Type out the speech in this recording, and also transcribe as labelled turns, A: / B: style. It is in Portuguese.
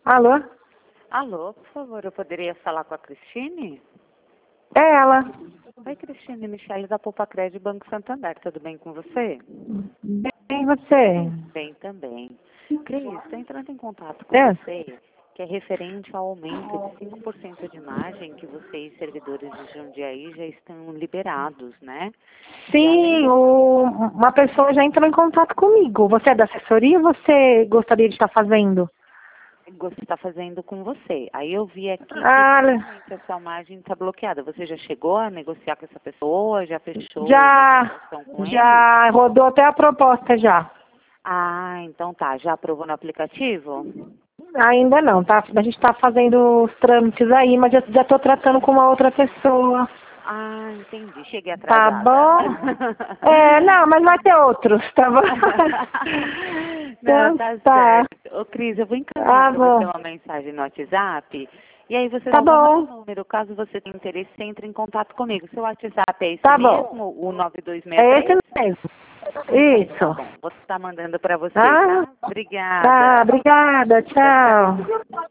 A: Alô?
B: Alô, por favor, eu poderia falar com a Cristine?
A: É ela.
B: Oi, Cristine, Michele da Poupa Crédito Banco Santander, tudo bem com você?
A: Bem, você?
B: Bem também. Cris, estou entrando em contato com
A: É.
B: você, que é referente ao aumento de 5% de margem que vocês, servidores de Jundiaí, já estão liberados, né?
A: Sim, uma pessoa já entrou em contato comigo. Você é da assessoria ou você gostaria de estar fazendo?
B: Você está fazendo com você. Aí eu vi aqui que
A: Ah,
B: realmente a sua margem está bloqueada. Você já chegou a negociar com essa pessoa? Já fechou
A: já,
B: negociação com ele?
A: já rodou até a proposta já.
B: Ah, então tá. Já aprovou no aplicativo?
A: Ainda não, tá? A gente está fazendo os trâmites aí, mas já estou tratando com uma outra pessoa.
B: Ah, entendi. Cheguei
A: Tá
B: atrasada.
A: bom? Não, mas vai ter outros, tá bom?
B: Não,
A: Então
B: tá
A: tá.
B: certo. Ô, Cris, eu vou encaminhar
A: Ah,
B: para você
A: bom.
B: uma mensagem no WhatsApp. E aí você
A: Tá
B: salva meu
A: bom,
B: número. Caso você tenha interesse, você entre em contato comigo. Seu WhatsApp é esse
A: tá bom.
B: mesmo? O
A: É
B: 9263?
A: esse mesmo.
B: Então tá
A: Isso.
B: bom. Vou estar mandando para você,
A: Ah,
B: tá? Obrigada.
A: tá, obrigada,
B: Tchau, tchau.
A: tchau.